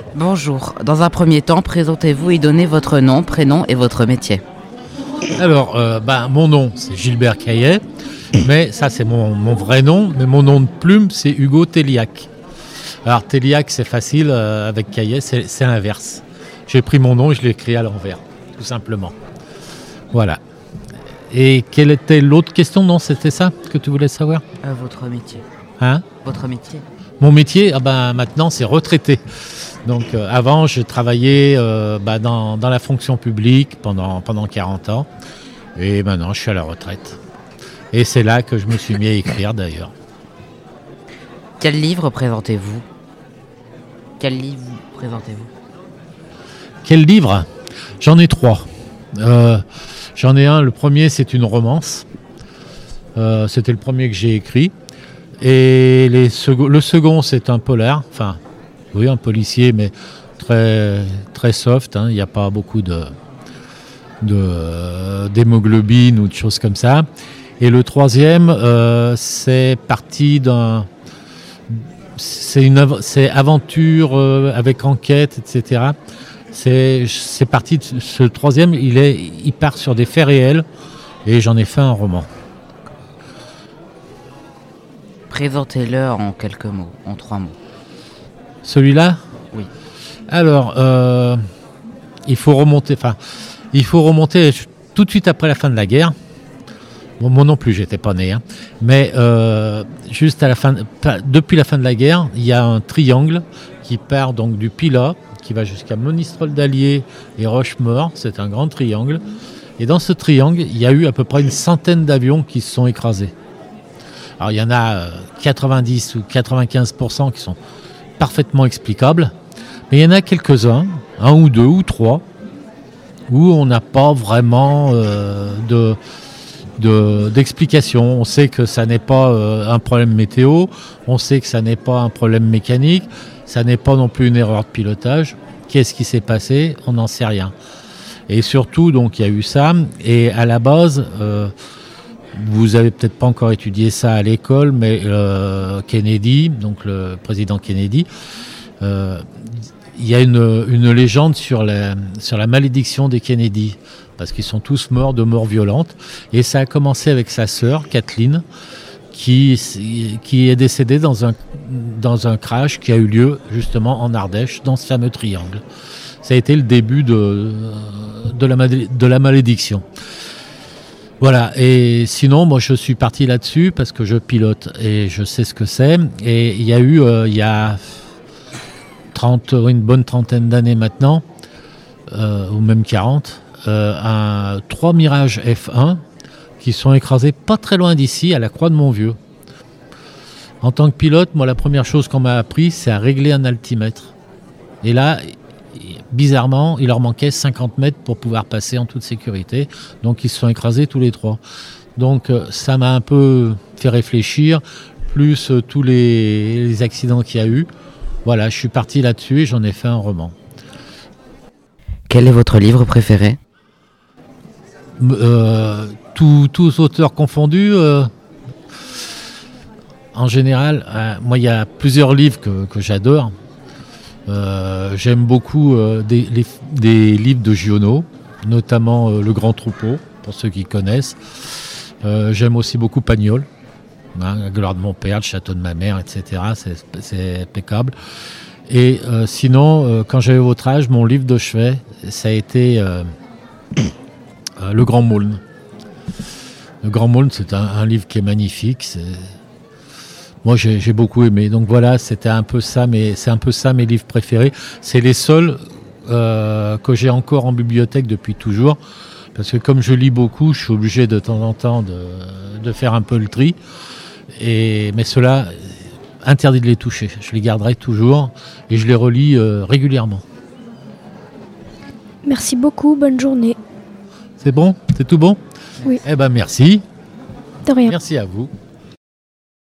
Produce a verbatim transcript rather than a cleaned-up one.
Bonjour. Dans un premier temps, présentez-vous et donnez votre nom, prénom et votre métier. Alors, euh, bah, mon nom, c'est Gilbert Caillet, mais ça, c'est mon, mon vrai nom, mais mon nom de plume, c'est Hugo Telliac. Alors, Telliac, c'est facile, euh, avec Caillet, c'est, c'est l'inverse. J'ai pris mon nom et je l'ai écrit à l'envers, tout simplement. Voilà. Et quelle était l'autre question? Non, c'était ça que tu voulais savoir? Euh, votre métier. Hein? Votre métier. Mon métier, ah ben, maintenant, c'est retraité. Donc euh, avant, je travaillais euh, bah, dans, dans la fonction publique pendant, pendant quarante ans. Et maintenant, je suis à la retraite. Et c'est là que je me suis mis à écrire d'ailleurs. Quel livre présentez-vous? Quel livre présentez-vous? Quel livre? J'en ai trois. Euh, j'en ai un, le premier, c'est une romance. Euh, c'était le premier que j'ai écrit. Et les sec- le second, c'est un polar. Enfin, oui, un policier, mais très, très soft. Hein. Il n'y a pas beaucoup de, de, euh, d'hémoglobine ou de choses comme ça. Et le troisième, euh, c'est parti d'un... C'est une av- c'est aventure euh, avec enquête, et cetera. C'est, c'est parti de ce troisième, il, est, il part sur des faits réels et j'en ai fait un roman. Présentez-le en quelques mots, en trois mots. Celui-là? Oui. Alors, euh, il faut remonter, enfin, il faut remonter tout de suite après la fin de la guerre. Bon, moi non plus, j'étais pas né, hein. Mais euh, juste à la fin, pas- depuis la fin de la guerre, il y a un triangle qui part donc du Pilat, qui va jusqu'à Monistrol d'Allier et Rochemort. C'est un grand triangle. Et dans ce triangle, il y a eu à peu près une centaine d'avions qui se sont écrasés. Alors il y en a euh, quatre-vingt-dix ou quatre-vingt-quinze pour cent qui sont parfaitement explicables, mais il y en a quelques-uns, un ou deux ou trois, où on n'a pas vraiment euh, de, de, d'explication. On sait que ça n'est pas euh, un problème météo, on sait que ça n'est pas un problème mécanique, ça n'est pas non plus une erreur de pilotage. Qu'est-ce qui s'est passé? On n'en sait rien. Et surtout, donc, il y a eu ça, et à la base... Euh, vous avez peut-être pas encore étudié ça à l'école, mais euh, Kennedy, donc le président Kennedy, euh, il y a une, une légende sur la, sur la malédiction des Kennedy, parce qu'ils sont tous morts de mort violente. Et ça a commencé avec sa sœur, Kathleen, qui, qui est décédée dans un, dans un crash qui a eu lieu justement en Ardèche, dans ce fameux triangle. Ça a été le début de, de, la, de la malédiction. Voilà, et sinon, moi je suis parti là-dessus parce que je pilote et je sais ce que c'est. Et il y a eu, euh, il y a trente, une bonne trentaine d'années maintenant, euh, ou même quarante, euh, un, trois Mirage F un qui sont écrasés pas très loin d'ici, à la Croix-de-Montvieux. En tant que pilote, moi la première chose qu'on m'a appris, c'est à régler un altimètre. Et là... bizarrement, il leur manquait cinquante mètres pour pouvoir passer en toute sécurité. Donc, ils se sont écrasés tous les trois. Donc, ça m'a un peu fait réfléchir, plus euh, tous les, les accidents qu'il y a eu. Voilà, je suis parti là-dessus et j'en ai fait un roman. Quel est votre livre préféré? Euh, tous, tous auteurs confondus, euh, en général, euh, moi, il y a plusieurs livres que, que j'adore. Euh, j'aime beaucoup euh, des, les, des livres de Giono, notamment euh, Le Grand Troupeau, pour ceux qui connaissent. Euh, j'aime aussi beaucoup Pagnol, hein, La gloire de mon père, Le château de ma mère, et cetera. C'est, c'est impeccable. Et euh, sinon, euh, quand j'avais votre âge, mon livre de chevet, ça a été euh, euh, Le Grand Maulne. Le Grand Maulne, c'est un, un livre qui est magnifique. C'est... Moi, j'ai, j'ai beaucoup aimé. Donc voilà, c'était un peu ça, mais c'est un peu ça mes livres préférés. C'est les seuls euh, que j'ai encore en bibliothèque depuis toujours, parce que comme je lis beaucoup, je suis obligé de temps en temps de, de faire un peu le tri. Et mais ceux-là, interdit de les toucher. Je les garderai toujours et je les relis euh, régulièrement. Merci beaucoup. Bonne journée. C'est bon? C'est tout bon? Oui. Eh ben merci. De rien. Merci à vous.